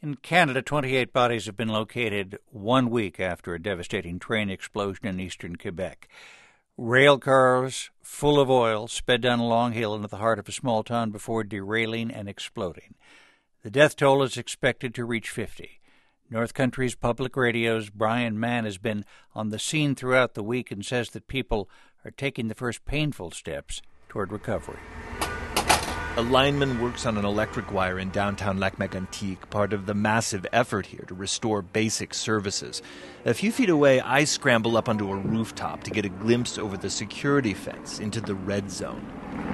In Canada, 28 bodies have been located 1 week after a devastating train explosion in eastern Quebec. Rail cars full of oil sped down a long hill into the heart of a small town before derailing and exploding. The death toll is expected to reach 50. North Country's Public Radio's Brian Mann has been on the scene throughout the week and says that people are taking the first painful steps toward recovery. A lineman works on an electric wire in downtown Lac-Mégantic, part of the massive effort here to restore basic services. A few feet away, I scramble up onto a rooftop to get a glimpse over the security fence into the red zone.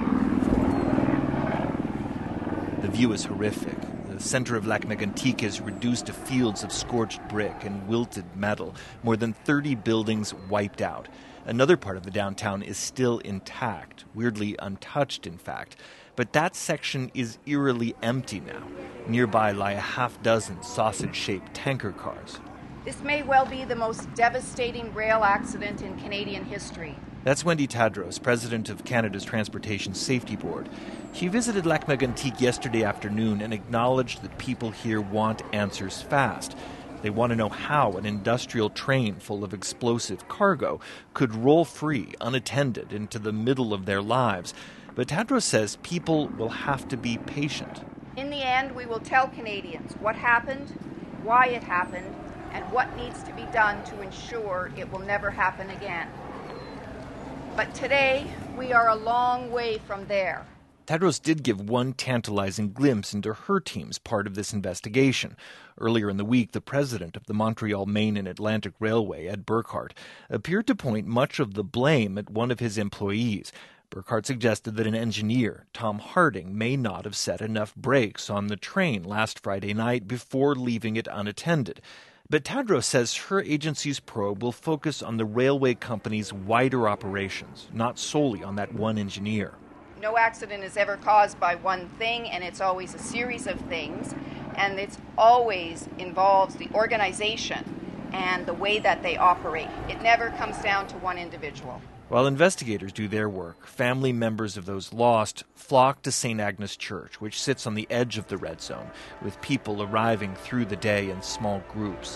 The view is horrific. The center of Lac-Mégantic is reduced to fields of scorched brick and wilted metal, more than 30 buildings wiped out. Another part of the downtown is still intact, weirdly untouched, in fact. But that section is eerily empty now. Nearby lie a half-dozen sausage-shaped tanker cars. This may well be the most devastating rail accident in Canadian history. That's Wendy Tadros, president of Canada's Transportation Safety Board. She visited Lac-Mégantic yesterday afternoon and acknowledged that people here want answers fast. They want to know how an industrial train full of explosive cargo could roll free, unattended, into the middle of their lives. But Tadros says people will have to be patient. In the end, we will tell Canadians what happened, why it happened, and what needs to be done to ensure it will never happen again. But today, we are a long way from there. Tadros did give one tantalizing glimpse into her team's part of this investigation. Earlier in the week, the president of the Montreal, Maine and Atlantic Railway, Ed Burkhardt, appeared to point much of the blame at one of his employees. Burkhardt suggested that an engineer, Tom Harding, may not have set enough brakes on the train last Friday night before leaving it unattended. But Tadros says her agency's probe will focus on the railway company's wider operations, not solely on that one engineer. No accident is ever caused by one thing, and it's always a series of things, and it always involves the organization and the way that they operate. It never comes down to one individual. While investigators do their work, family members of those lost flock to St. Agnes Church, which sits on the edge of the red zone, with people arriving through the day in small groups.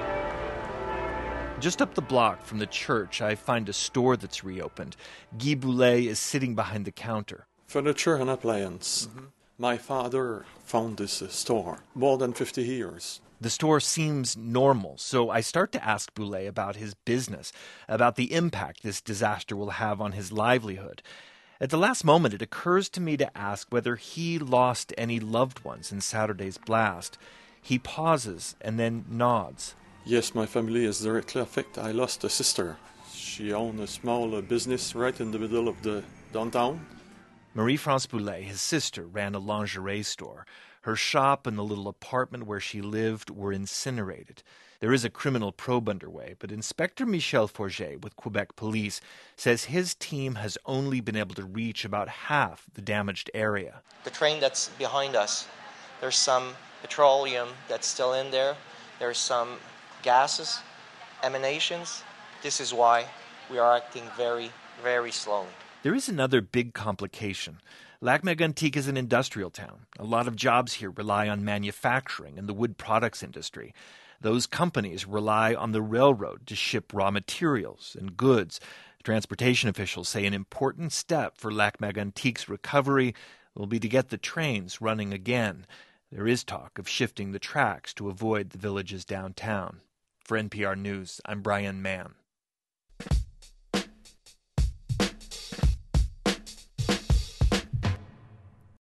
Just up the block from the church, I find a store that's reopened. Guy Boulet is sitting behind the counter. Furniture and appliance. My father found this store more than 50 years. The store seems normal, so I start to ask Boulet about his business, about the impact this disaster will have on his livelihood. At the last moment, it occurs to me to ask whether he lost any loved ones in Saturday's blast. He pauses and then nods. Yes, my family is directly affected. I lost a sister. She owned a small business right in the middle of the downtown. Marie-France Boulet, his sister, ran a lingerie store. Her shop and the little apartment where she lived were incinerated. There is a criminal probe underway, but Inspector Michel Forget with Quebec Police says his team has only been able to reach about half the damaged area. The train that's behind us, there's some petroleum that's still in there. There's some gases, emanations. This is why we are acting very, very slowly. There is another big complication. Lac-Mégantic is an industrial town. A lot of jobs here rely on manufacturing and the wood products industry. Those companies rely on the railroad to ship raw materials and goods. Transportation officials say an important step for Lac-Mégantic's recovery will be to get the trains running again. There is talk of shifting the tracks to avoid the village's downtown. For NPR News, I'm Brian Mann.